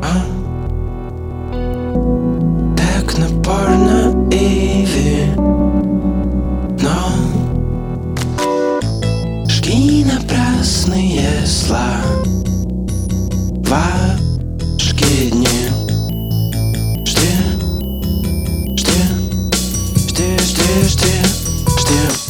Так напорно и вино, жги напрасные слова, жги дни. Жди, жди, жди, жди, жди, жди.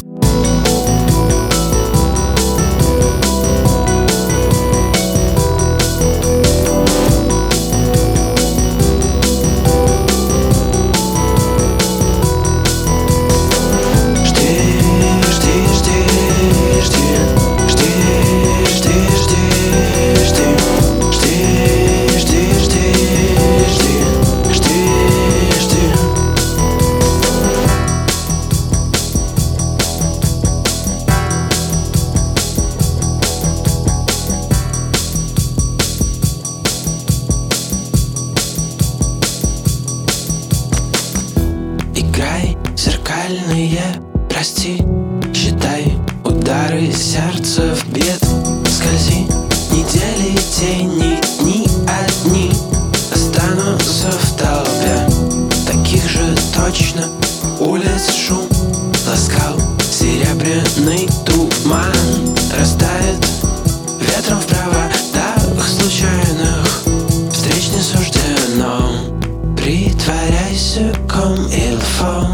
Играй зеркальные, прости, считай удары сердца в бед. Скользи, недели, тени, дни одни останутся в толпе таких же точно улиц шум. Ласкал серебряный туман, растает ветром в проводах случайных встреч не суждено. Притворяйся comme il faut.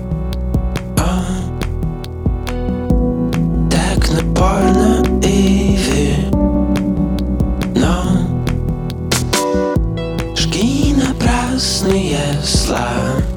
Так напорно и вино, жги напрасные слова.